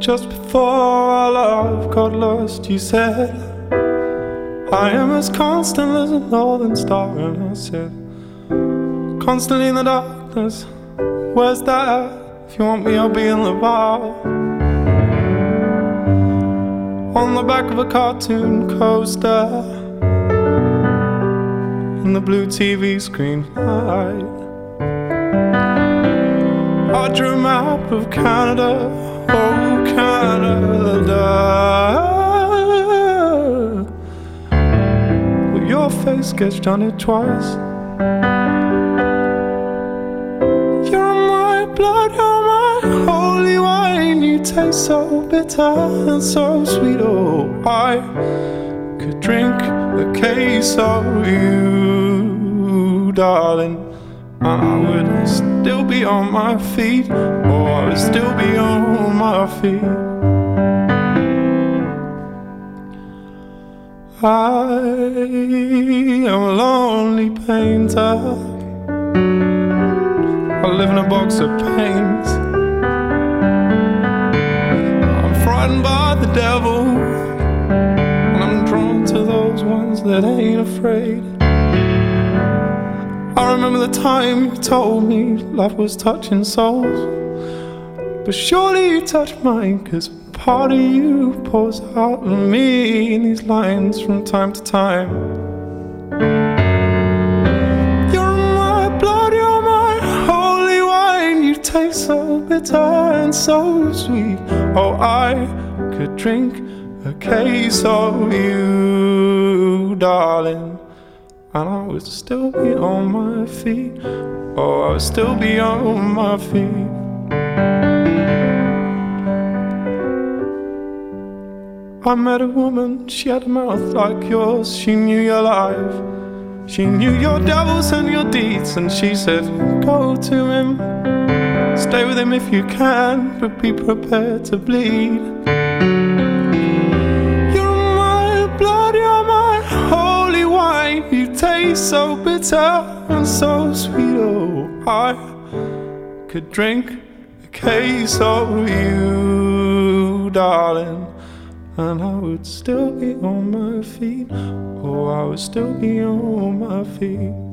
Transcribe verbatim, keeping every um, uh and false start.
Just before our love got lost, you said, I am as constant as a northern star. And I said, constantly in the darkness, where's that? If you want me, I'll be in the bar, on the back of a cartoon coaster, in the blue T V screen light. I drew a map of Canada, oh Canada, with your face sketched on it twice. You're my blood, you're my holy wine. You taste so bitter and so sweet. Oh, I could drink a case of you, darling, and I would still be on my feet. Oh, I would still be on my feet. I am a lonely painter. I live in a box of paints. I'm frightened by the devil, and I'm drawn to those ones that ain't afraid. I remember the time you told me love was touching souls, but surely you touched mine, 'cause part of you pours out of me in these lines from time to time. You're my blood, you're my holy wine. You taste so bitter and so sweet. Oh, I could drink a case of you, darling, and I would still be on my feet. Oh, I would still be on my feet. I met a woman, she had a mouth like yours. She knew your life, she knew your devils and your deeds. And she said, go to him, stay with him if you can, but be prepared to bleed. You're my blood, you're my holy wine. You taste so bitter and so sweet. Oh, I could drink a case of you, darling, and I would still be on my feet. Oh, I would still be on my feet.